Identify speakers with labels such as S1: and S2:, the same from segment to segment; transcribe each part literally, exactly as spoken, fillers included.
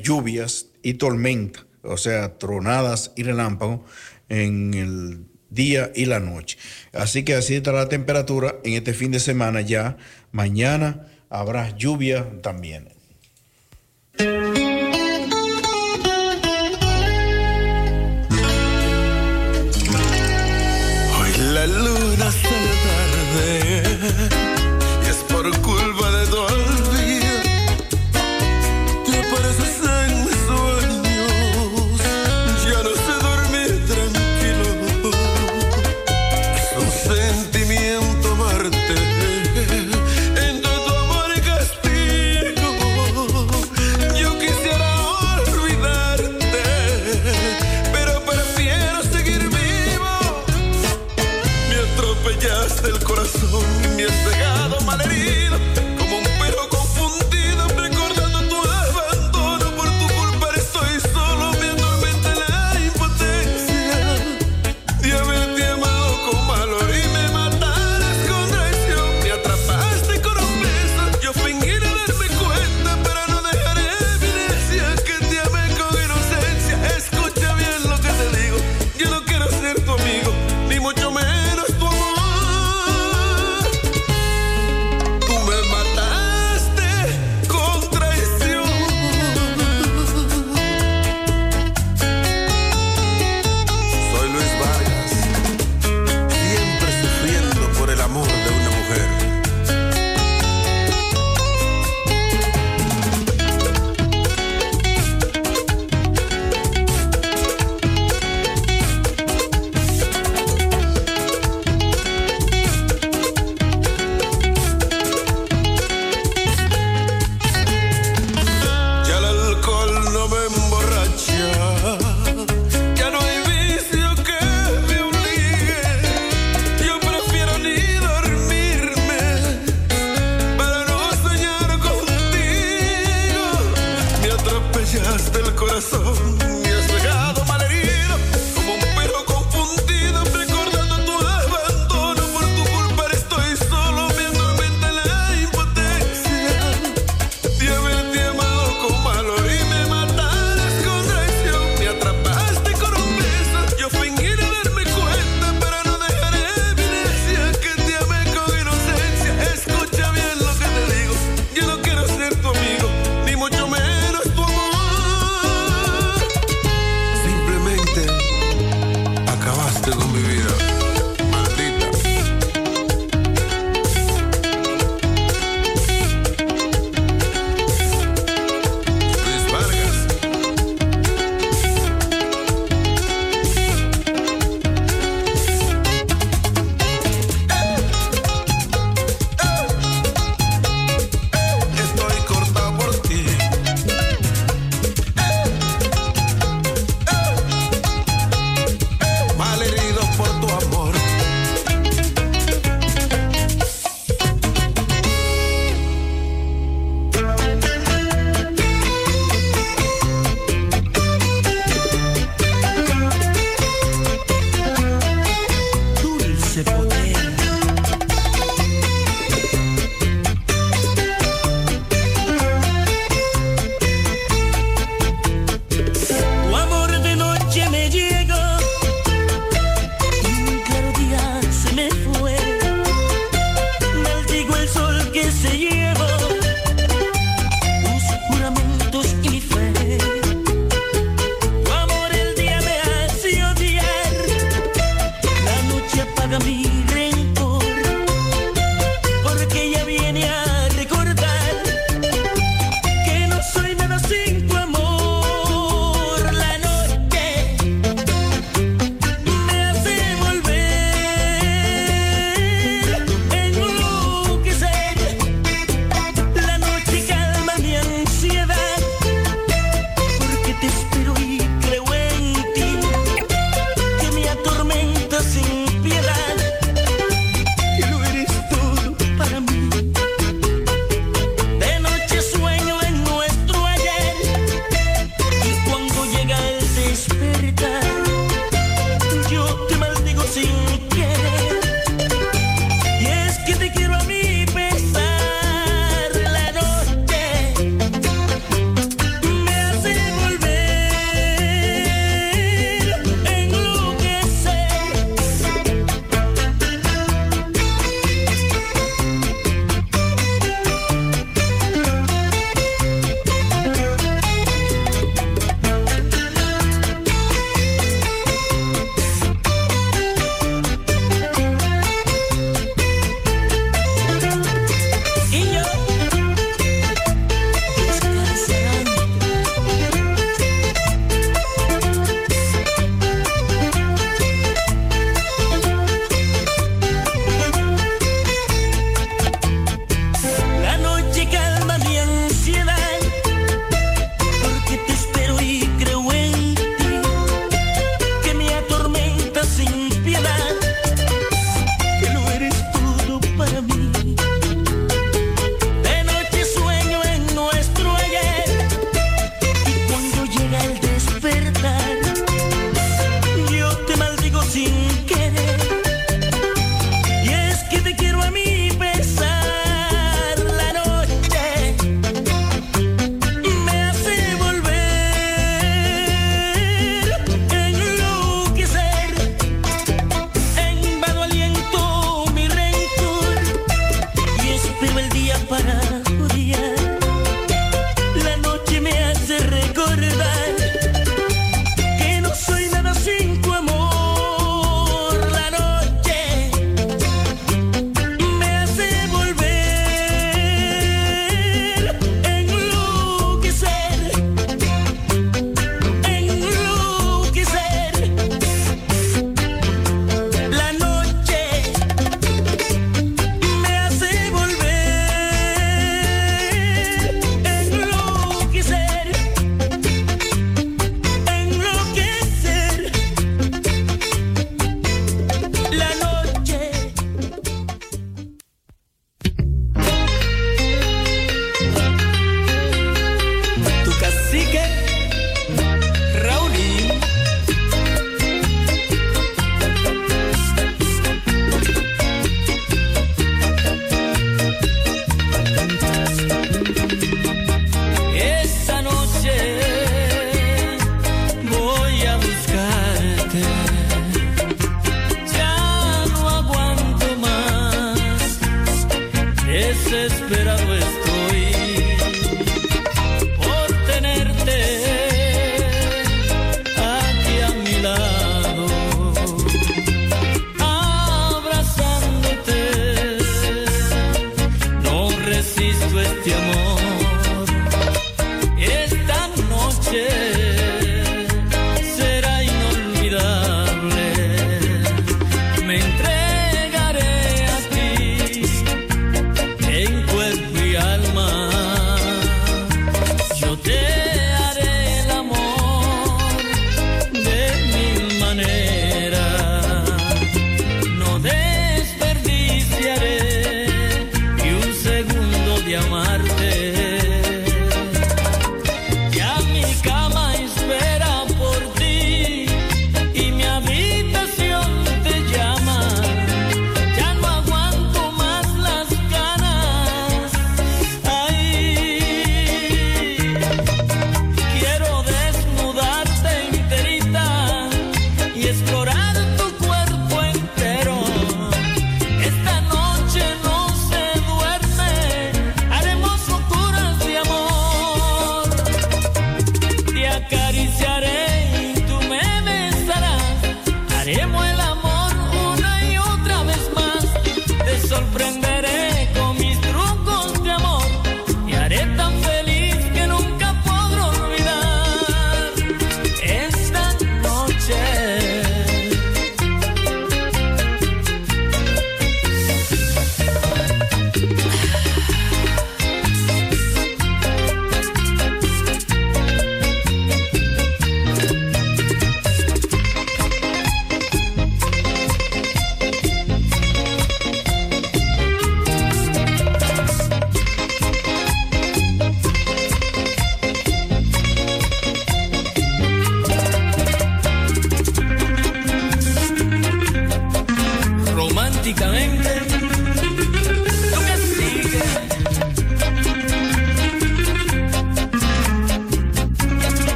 S1: lluvias y tormenta, o sea, tronadas y relámpagos en el día y la noche. Así que así estará la temperatura en este fin de semana ya. Mañana habrá lluvia también.
S2: Hoy la luna sale tarde y es por culpa de tu olvido. Te apareces en mis sueños, ya no sé dormir tranquilo. Es un sentimiento amarte, entre tu amor y castigo. Yo quiero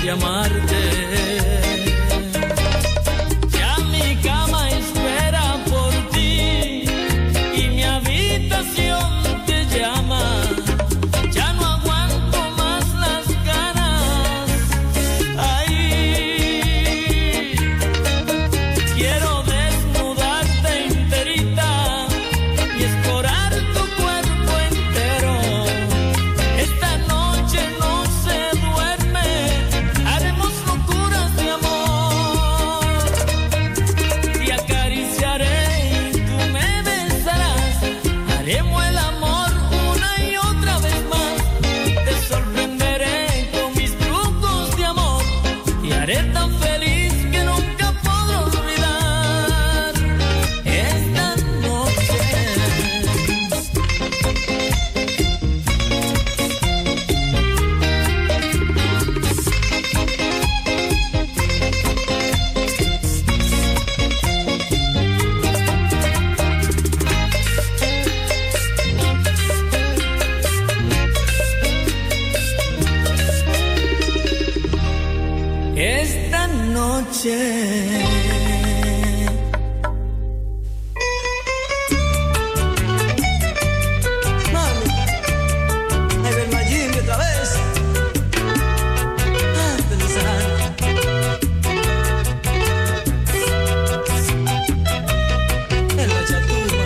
S3: amarte. Ya mi cama espera por ti y mi habitación te llama. Ya no aguanto más las ganas. Ay, quiero desnudarte enterita y explorar tu cuerpo entero. Esta noche no se duerme, haremos locuras de amor. Te acariciaré y tú me besarás. Haremos el amor una y otra vez más. Te sorprenderé con mis trucos de amor. Te haré tan feliz que nunca podré olvidar esta noche. Esta noche.
S4: Mami, ahí va el Mayimbe otra vez. Ah, pensar. El Bachatuma.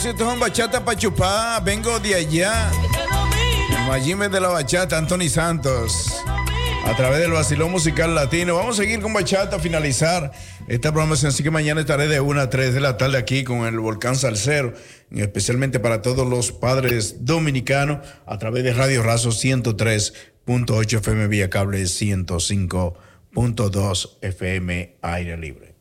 S1: esto es un bachata pa' chupar. Vengo de allá. El Mayimbe de la bachata, Anthony Santos. A través del vacilón musical latino. Vamos a seguir con bachata, finalizar esta programación. Así que mañana estaré de una a tres de la tarde aquí con el Volcán Salsero, especialmente para todos los padres dominicanos, a través de Radio Razo ciento tres punto ocho F M vía cable, ciento cinco punto dos F M aire libre.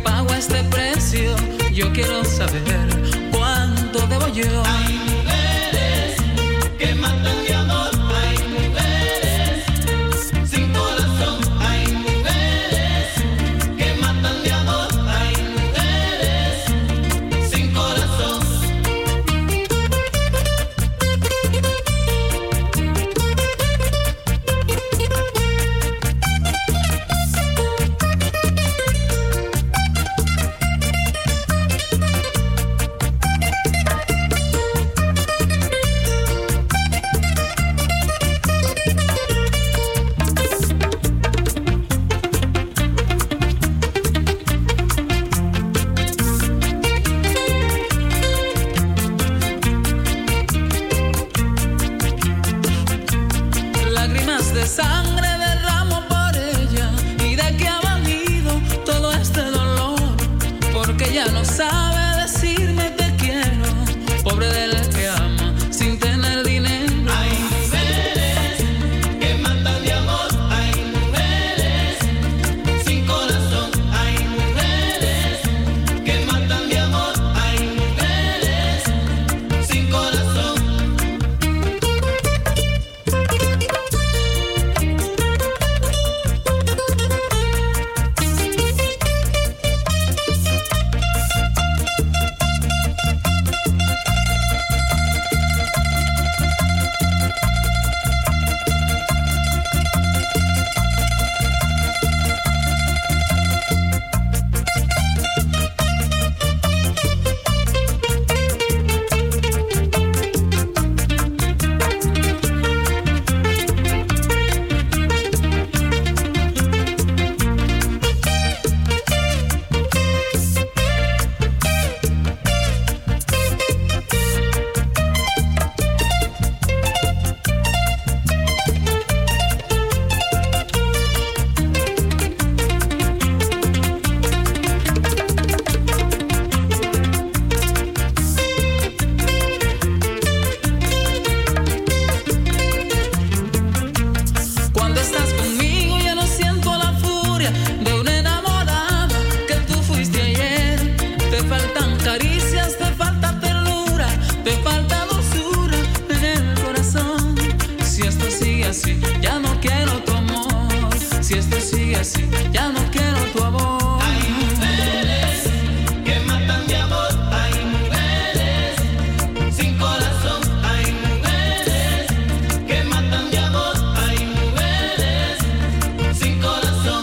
S5: pago este precio, yo quiero saber cuánto debo yo.
S3: Hay mujeres que matan de amor, hay mujeres sin corazón, hay mujeres que matan de amor, hay mujeres sin corazón.
S5: Lágrimas de sangre derramo por ella, y de que ha valido todo este dolor, porque ella no sabe decirme te quiero, pobre del que ama sin tener dinero.
S3: Hay mujeres que matan de amor, hay mujeres sin corazón, hay mujeres que matan de amor, hay mujeres sin corazón.
S5: Cuando estás conmigo yo no siento la furia de una enamorada que tú fuiste ayer. Te faltan caricias, te falta ternura, te falta dulzura en el corazón. Si esto sigue así, ya no quiero tu amor. Si esto sigue así, ya no quiero tu amor.
S3: Hay mujeres que matan de amor, hay mujeres sin corazón, hay mujeres que matan de amor, hay mujeres sin corazón.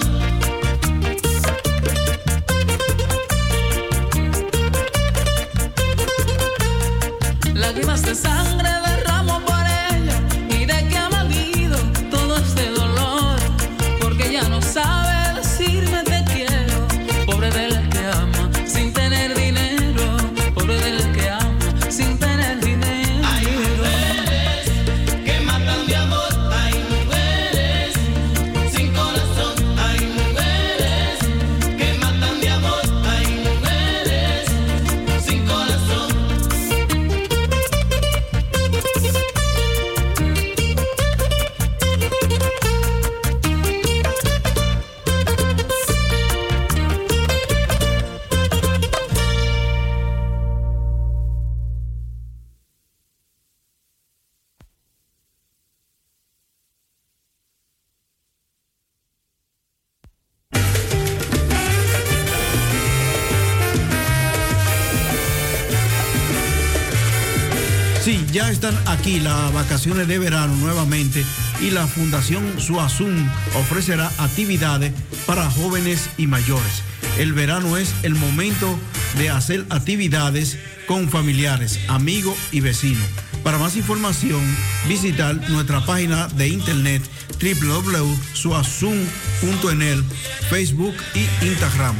S5: Lágrimas de sangre derramo por ella, y de que ha valido todo este dolor, porque ella no sabe decirme te quiero, pobre del que ama sin tener dinero, pobre del que ama sin tener dinero.
S3: Hay mujeres que matan de amor, hay mujeres sin corazón, hay mujeres que matan de amor, hay mujeres sin corazón.
S1: Sí, ya están aquí las vacaciones de verano nuevamente y la Fundación Suazún ofrecerá actividades para jóvenes y mayores. El verano es el momento de hacer actividades con familiares, amigos y vecinos. Para más información, visitar nuestra página de internet doble u doble u doble u punto suazún punto n l, Facebook y Instagram.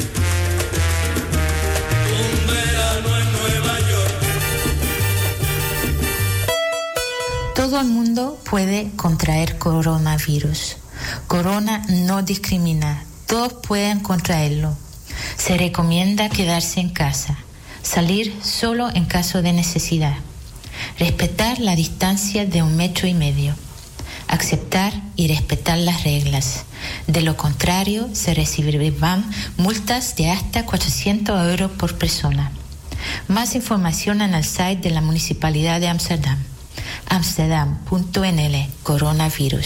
S6: Todo el mundo puede contraer coronavirus. Corona no discrimina, todos pueden contraerlo. Se recomienda quedarse en casa, salir solo en caso de necesidad, respetar la distancia de un metro y medio, aceptar y respetar las reglas. De lo contrario, se recibirán multas de hasta cuatrocientos euros por persona. Más información en el site de la Municipalidad de Ámsterdam. amsterdam punto n l, coronavirus.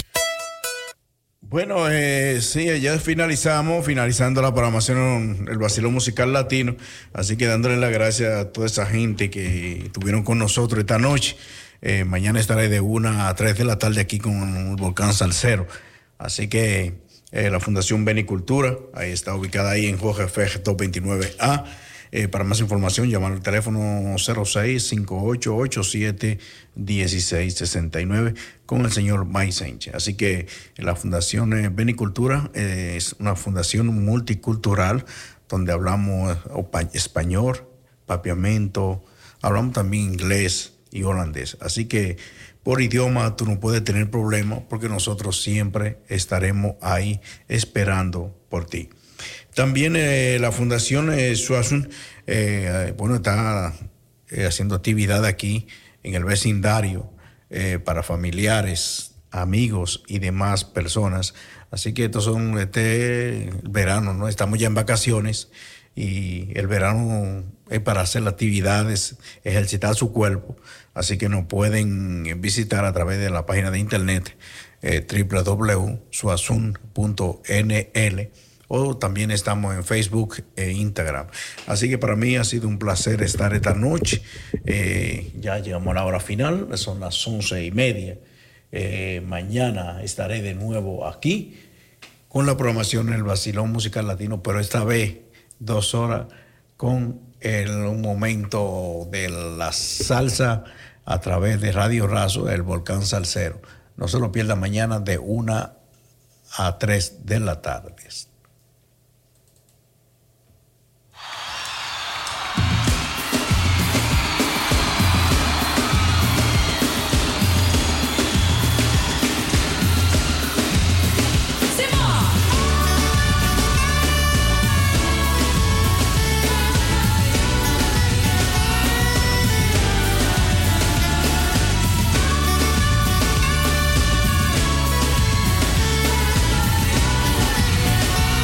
S1: Bueno, eh, sí, ya finalizamos, finalizando la programación, el Vacilón Musical Latino. Así que dándole las gracias a toda esa gente que estuvieron con nosotros esta noche. Eh, mañana estaré de una a tres de la tarde aquí con el Volcán Salcero. Así que eh, la Fundación Benicultura, ahí está ubicada ahí en Jorge Feje doscientos veintinueve A. Eh, para más información, llamar al teléfono cero seis cinco ocho ocho siete uno seis seis nueve con el señor Mike Sánchez. Así que la Fundación eh, Benicultura eh, es una fundación multicultural donde hablamos español, papiamento, hablamos también inglés y holandés. Así que por idioma tú no puedes tener problemas porque nosotros siempre estaremos ahí esperando por ti. También eh, la Fundación eh, Suasun, eh, bueno, está eh, haciendo actividad aquí en el vecindario eh, para familiares, amigos y demás personas. Así que estos son este verano, ¿no? Estamos ya en vacaciones y el verano es para hacer actividades, ejercitar su cuerpo. Así que nos pueden visitar a través de la página de internet eh, doble u doble u doble u punto suasun punto n l. O también estamos en Facebook e Instagram. Así que para mí ha sido un placer estar esta noche. Eh, ya llegamos a la hora final, son las once y media. Eh, mañana estaré de nuevo aquí con la programación del Vacilón Musical Latino, pero esta vez dos horas con el, un momento de la salsa a través de Radio Razo, el Volcán Salcero. No se lo pierda mañana de una a tres de la tarde.
S7: Simón.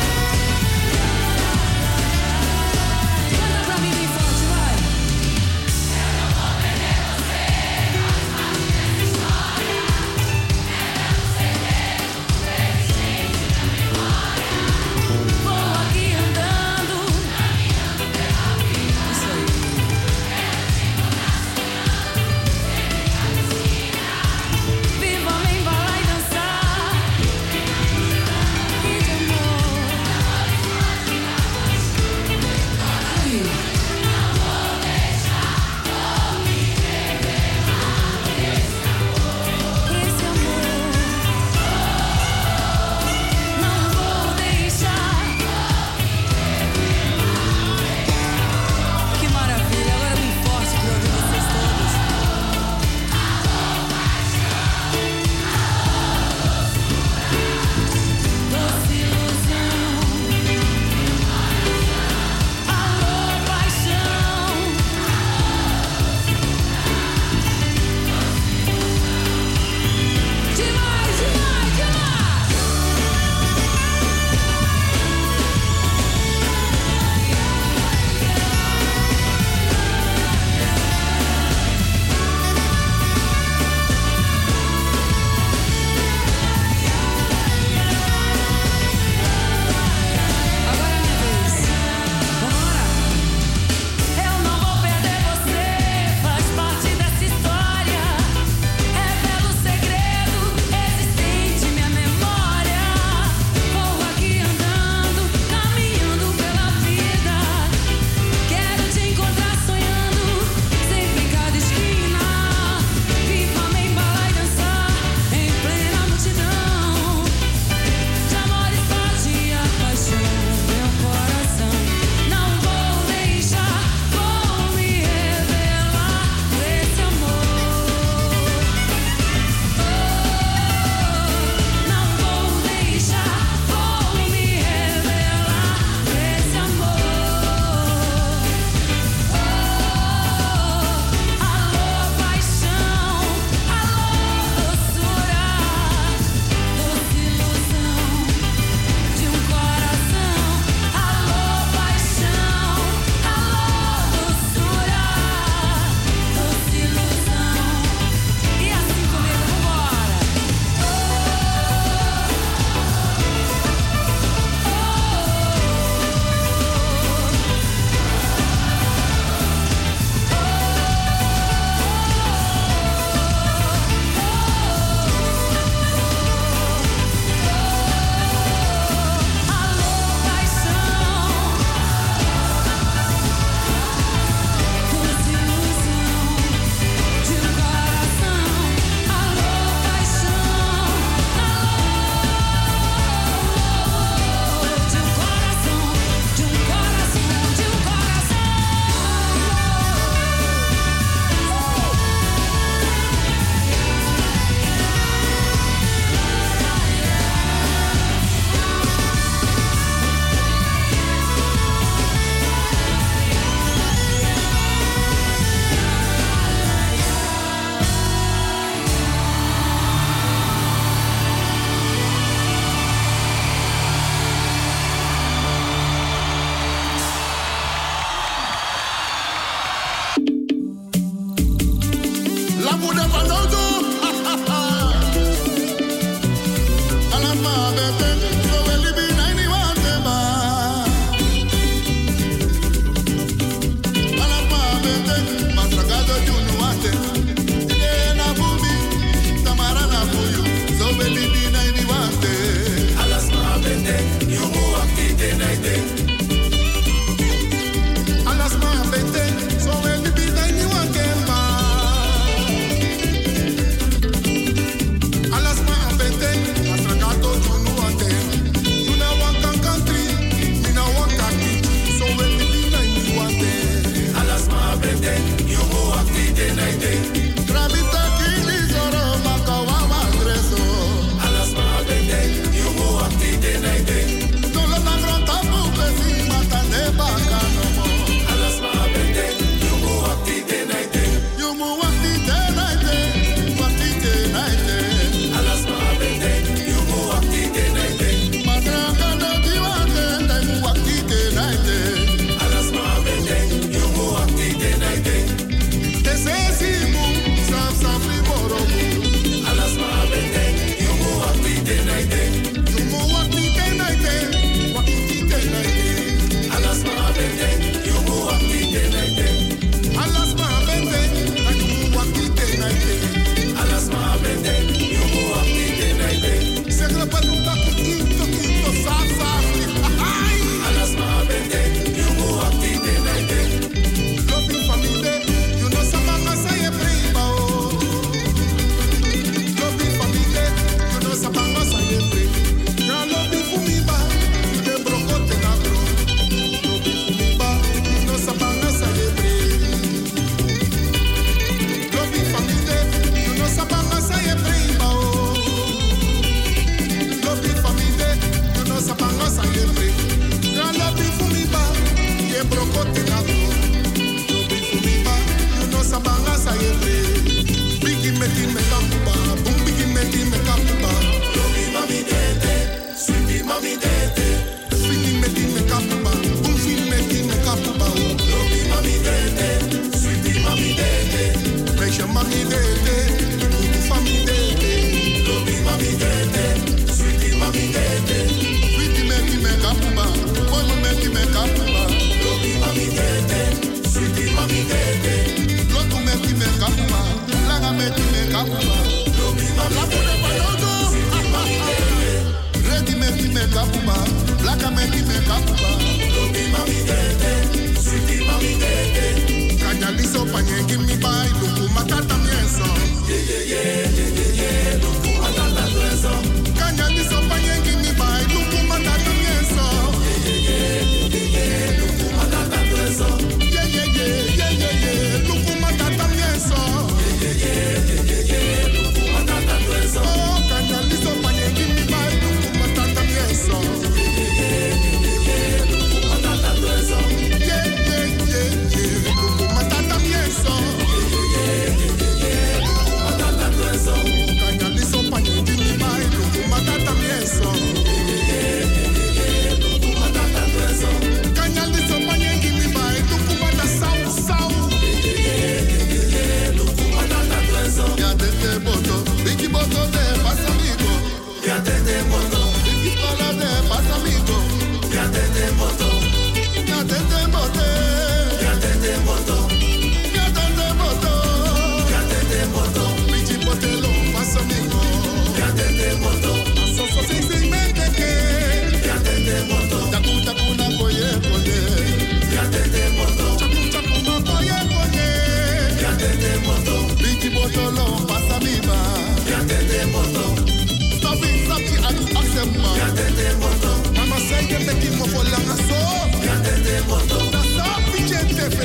S2: mami dede, luku fami dede, lobi mami dede, sweetie mami dede, sweetie meki me kapuma, bono meki me kapuma, lobi mami dede, sweetie mami dede, lotu meki me kapuma, laga meki me kapuma, lobi mami dede, sweetie mami dede, ready meki me kapuma, laga meki me kapuma, lobi mami dede, sweetie mami dede. Kanyaliso panye give me by luku matata mieso. Yeah yeah yeah yeah yeah yeah luku matata mieso. Kanyaliso panye give me by luku matata mieso. Yeah yeah yeah yeah yeah luku matata mieso. Yeah yeah yeah yeah yeah yeah luku matata mieso. Yeah yeah yeah yeah yeah yeah luku matata mieso. Oh kanyaliso panye give me by luku matata mieso. Yeah yeah yeah yeah yeah luku matata mieso. Yeah yeah yeah yeah luku matata mieso. Yeah yeah yeah yeah yeah luku matata mieso. Kanyaliso panye give me by luku matata mieso. Yeah yeah yeah yeah luku matata mieso. Kanyaliso panye give me by luku matata sao sao. Yeah yeah yeah yeah luku matata mieso. Ya tete boto, bigi boto de pasa amigo. Ya tete boto, bigi pala de pasa amigo. Ya tete boto, ya tete bote, ya tete boto, ya tete boto, ya tete boto, bigi bote lo pasa amigo. Ya tete boto, so so sing sing me teke. Ya tete boto, taku taku na koye koye. Ya tete boto, taku taku na koye koye. Ya tete boto, bigi boto lo pasa amigo. Ya tete boto, stop it, stop it, and accept ma. Ya tete boto, mama say que me quimo for la so. Ya tete boto, na stop it, gente.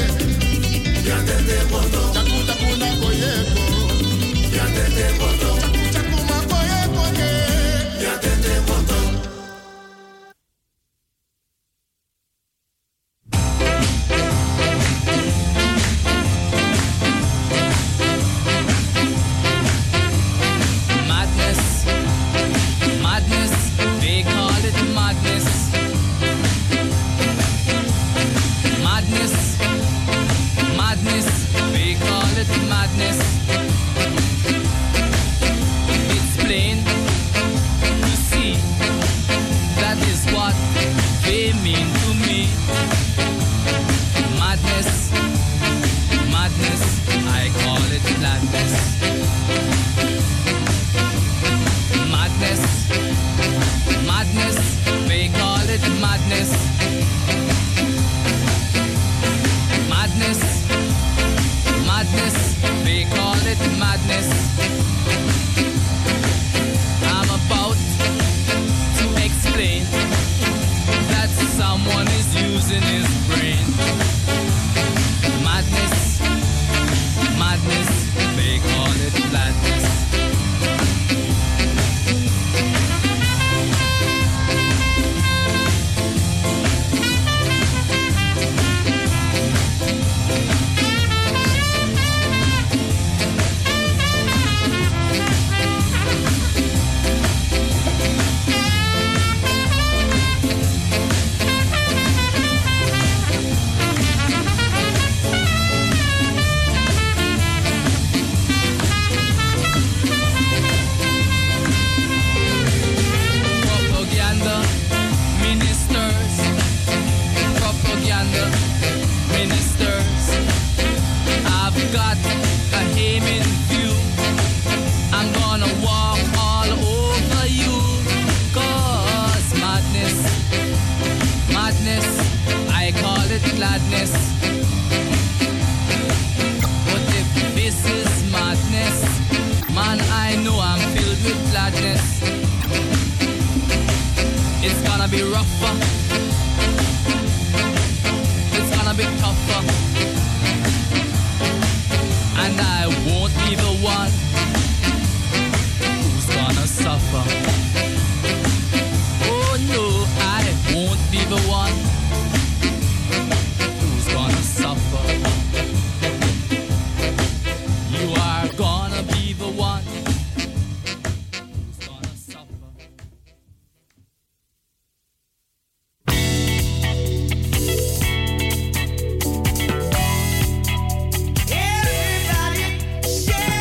S2: Ya tete boto, taku taku na koye koye. Ya tete boto, taku taku ma koye koye. Ya tete boto.
S5: Madness, madness, they call it madness. Madness, madness, they call it madness. It's plain to see, that is what they mean to me. Madness, madness, I call it madness. Madness, madness, they call it madness. Madness, madness, they call it madness. I'm about to explain that someone is using his brain. Madness, madness, they call it madness. Propaganda ministers, propaganda ministers. I've got a aim in view. I'm gonna walk all over you. Cause madness, madness, I call it gladness. But if this is madness, man, I know I'm filled with gladness. It's gonna be rougher. It's gonna be tougher. And I won't be the one who's gonna suffer. Oh no, I won't be the one who's gonna suffer. You are gonna be the one who's gonna suffer.
S3: Everybody shake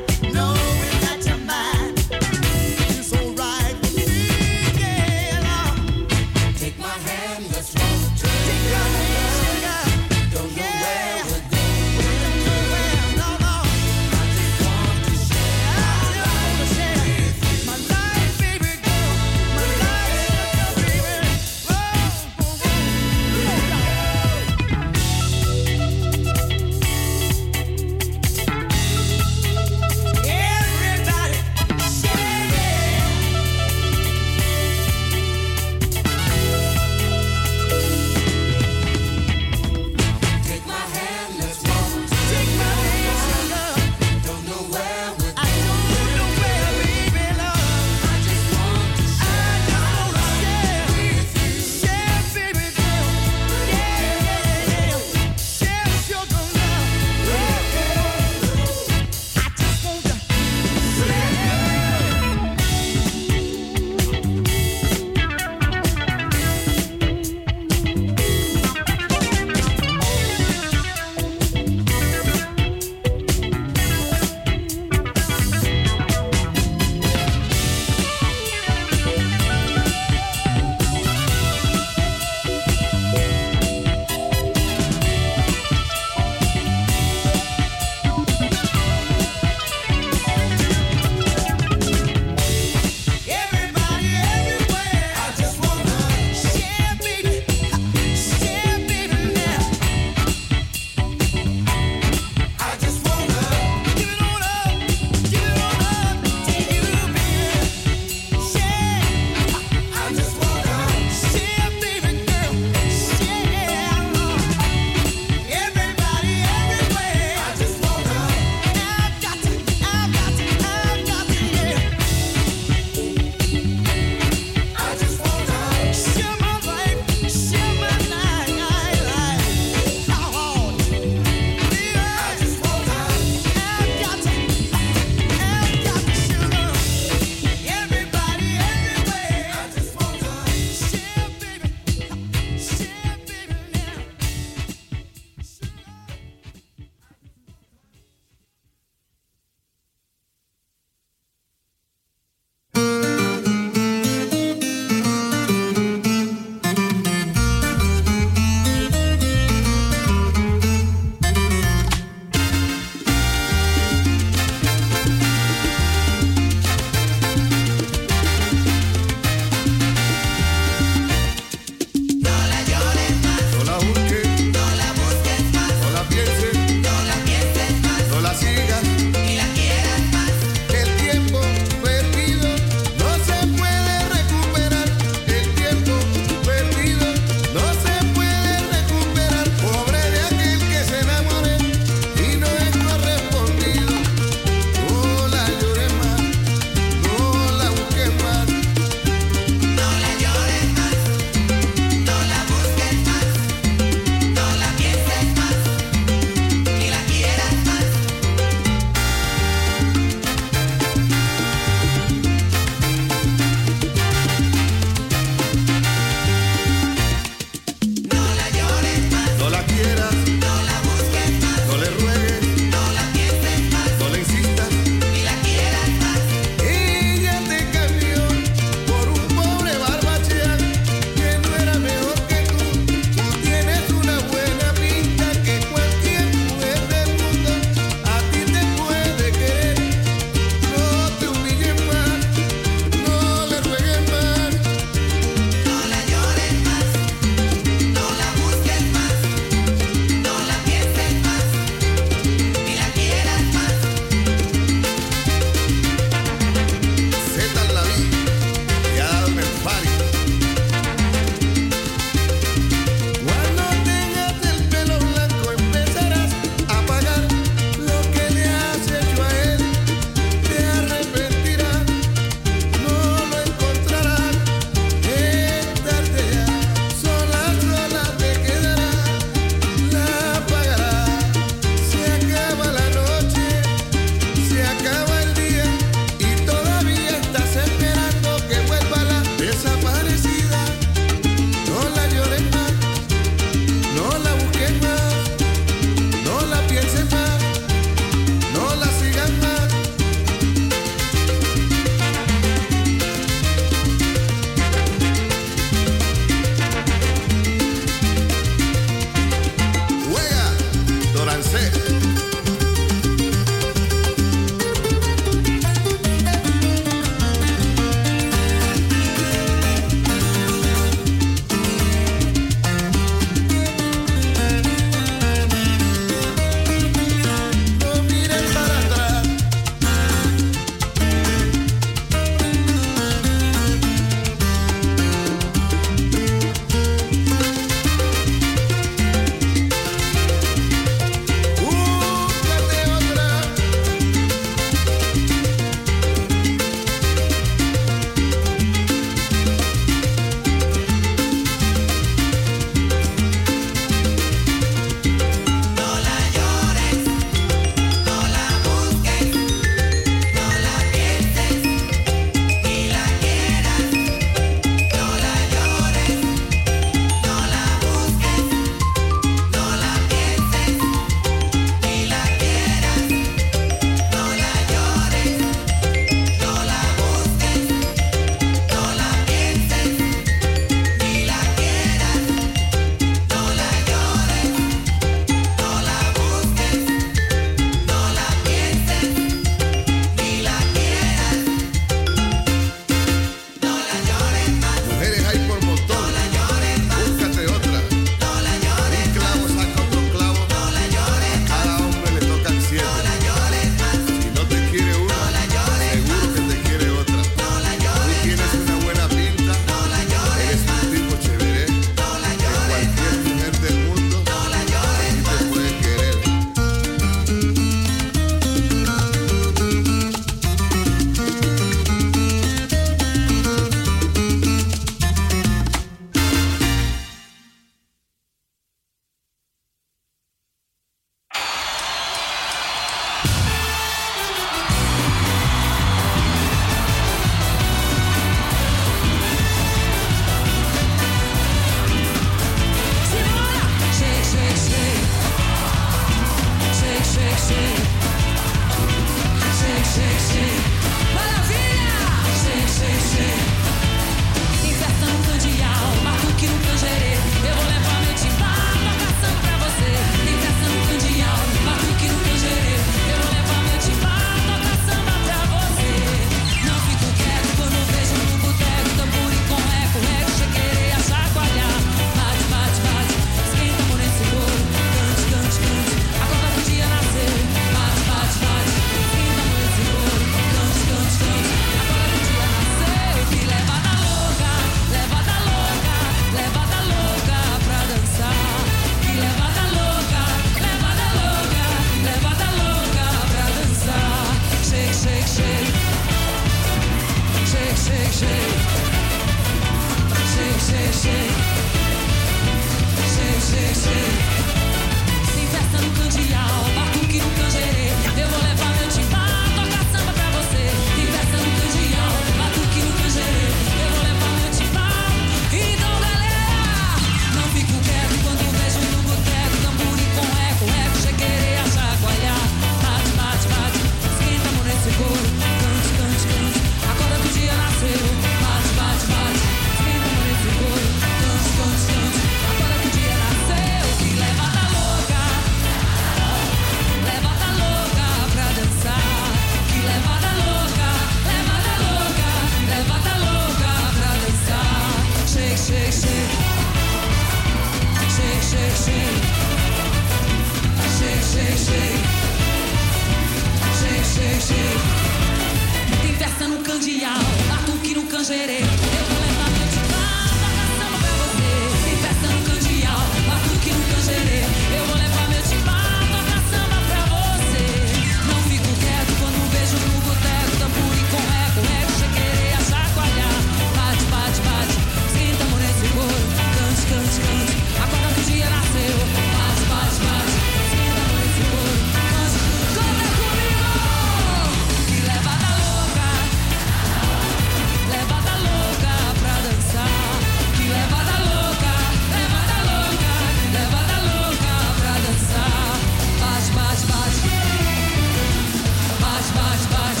S5: tangerê. Eu vou levar meu timão, tocar samba pra você. E festa no candial, batuque no tangerê. Eu vou levar meu timão, tocar samba pra você. Não fico quieto quando vejo no boteco tambor com eco, eco, chequerei a chacoalhar. Bate, bate, bate, sinta amor nesse couro. Cante, cante, cante, acorda que o dia nasceu. Bate, bate, bate, sinta amor nesse couro. Cante, canta comigo. Que levada louca, levada louca pra dançar. Que levada louca, levada louca, levada louca pra dançar. Bate, bate, bate, bate, bate, bate.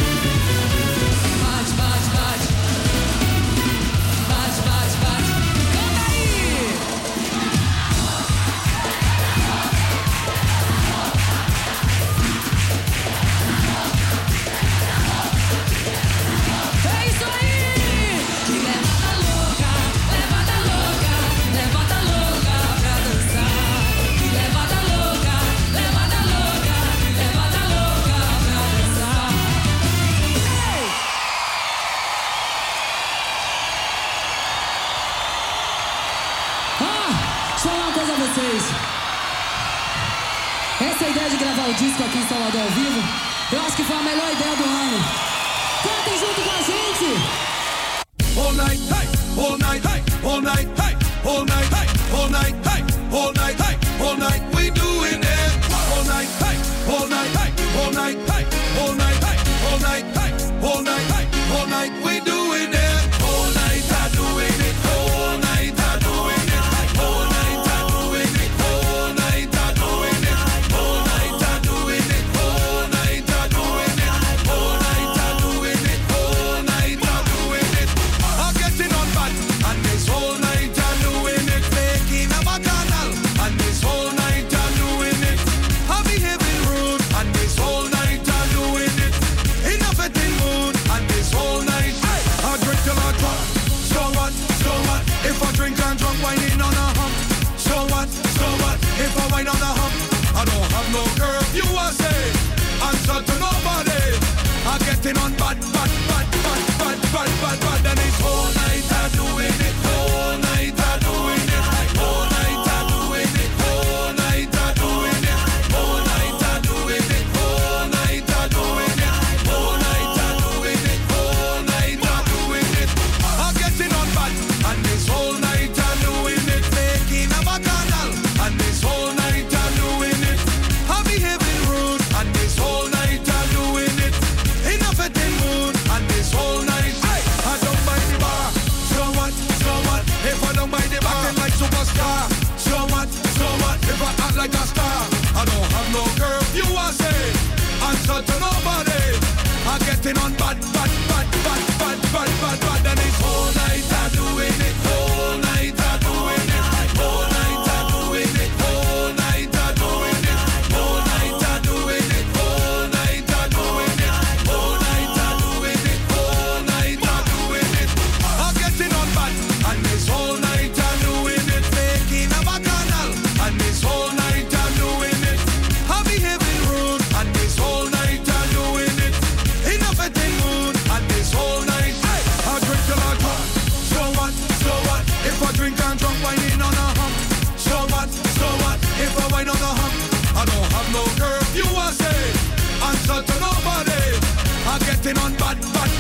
S5: Bate, bate, bate. Bate, bate, bate. Canta aí! É isso aí! Que levada louca, levada louca, levada louca pra dançar. Que levada louca, levada louca, levada louca pra dançar. Ei! Ah, deixa eu falar uma coisa a vocês. Essa ideia de gravar o disco aqui em Salvador ao vivo, eu acho que foi a melhor ideia do ano. Cantem junto com a gente!
S2: All night, hey, all night, hey, all night, hey, all night, hey, all night, hey, all night, hey, all night, we doing it. All night, hey, all night, hey, all night, hey, all night, hey, all night, hey, all night, hey, all night, we doing it. All night, I doing it. All night, I doing it. All night, I doing it. All night, I doing it. All night, I doing it. All night, I doing it. All night, I doing it. All night, I doing it. I'm getting on bad, and this whole night I'm doing it. Making a bacchanal, and this whole night I'm doing it. I'm behaving rude, and this whole night I'm doing it. In a fitting mood, and this whole night I drink till I drunk. So what? So what? If I drink and drunk, whining on a hump. So what? So what? If I whine on a hump, I don't have no curfew. I say, answer to nobody. I'm getting on bad, bad, bad, bad, bad, bad, bad, bad, and it's whole night I'm doing it. Whole night I'm doing it. Whole night I'm doing it. Whole night I'm doing it. Whole night I'm doing it. Whole night I'm doing it. Whole night I'm doing it. Whole night I'm doing it. I'm getting on bad, and this whole night I'm doing it. Making a bacchanal, and this whole night I'm doing it. I'm behaving rude, and this whole night I'm doing it. In a fitting mood, and this whole night I don't buy the bar. So what? So what? If I don't buy the bar, acting like superstar. So what? So what? If I act like a star, I don't have no curfew. I say, answer to nobody. I'm getting on bad, bad, bad, bad, bad, bad, bad, bad, and it's whole night I'm doing it. Whole night I'm doing it. Whole night I'm doing it. Whole night I'm doing it. Whole night I'm doing it. Whole night I'm doing it. Whole night I'm doing it. Whole night I'm doing it. I'm getting on bad, and this whole night I'm doing it. Making a bacchanal, and this whole night I'm doing it. I'm behaving rude, and this whole night I'm doing it. In a fitting mood, and this whole night I drink till I drunk. So what? So what? If I drink and drunk, whining on a hump. So what? So what? If I whine on a hump, I don't have no curfew. I say, answer to nobody. I'm getting on bad, bad,